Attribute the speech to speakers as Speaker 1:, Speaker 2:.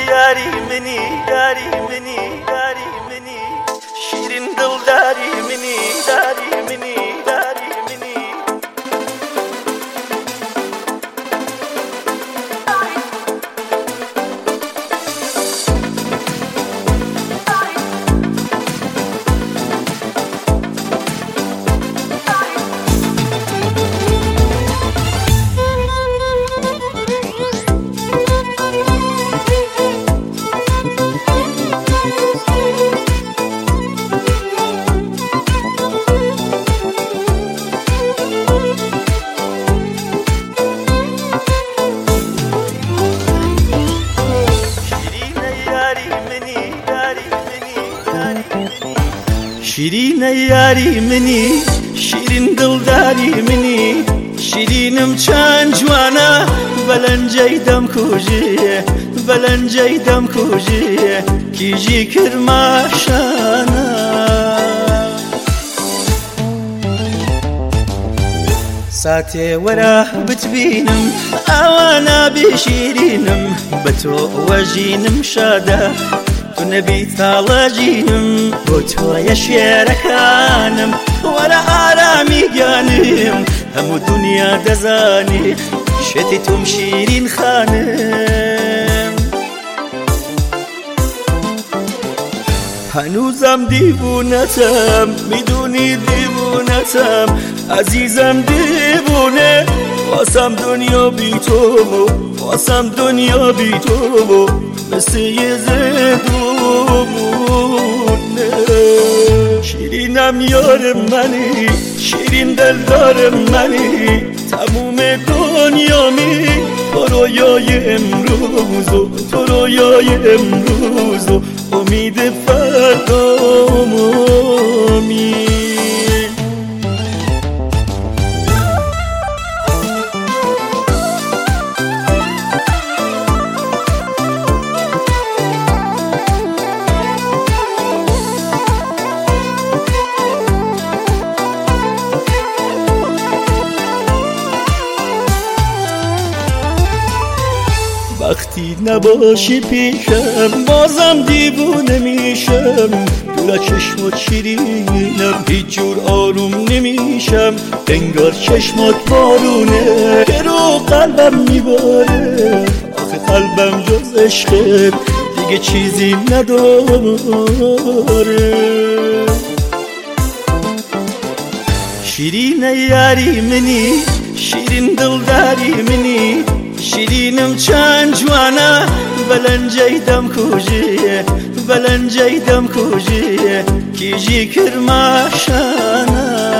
Speaker 1: یاری منی یاری منی یاری منی شیرین دل داری منی داری منی داری منی شیرین یاری منی شیرین دلداری منی شیرینم چند جوانه بلنجی دم کوجیه بلنجی دم کوجیه کیجی کرماشانه ساتی ورا بتبینم اوانا بشیرینم بتو وجینم شاده تو نبی تاڵەجینم بۆ تۆیە شێرەکانم وەرە ئارامی گیانم هەموو دنیا دەزانی شێتی تۆم شیرین خانم هەنووزم دیبوونەتم میدونی دیبوونەتم عزیزم دیبوونێ واسم دنیا بی تو واسم دنیا بی تو مثل یه زدومونه شیرینم یار منی شیرین دلدار منی تموم دنیامی تو رویای امروز و تو رویای امروز و امید فردامونی وقتی نباشی پیشم بازم دیوونه میشم دور چشمات شیرینم هیچ جور آروم نمیشم انگار چشمات بارونه که رو قلبم میباره آخه قلبم جز عشقت دیگه چیزی نداره شیرین یاری منی شیرین دلداری منی شیرینم چند جوانه بلنجی دم کوجیه بلنجی دم کوجیه کیجی کرماشانه